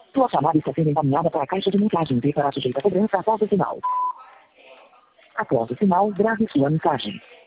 Sua chamada está sendo encaminhada para a caixa de mensagem e para sujeita a cobrança após o sinal. Após o sinal, grave sua mensagem.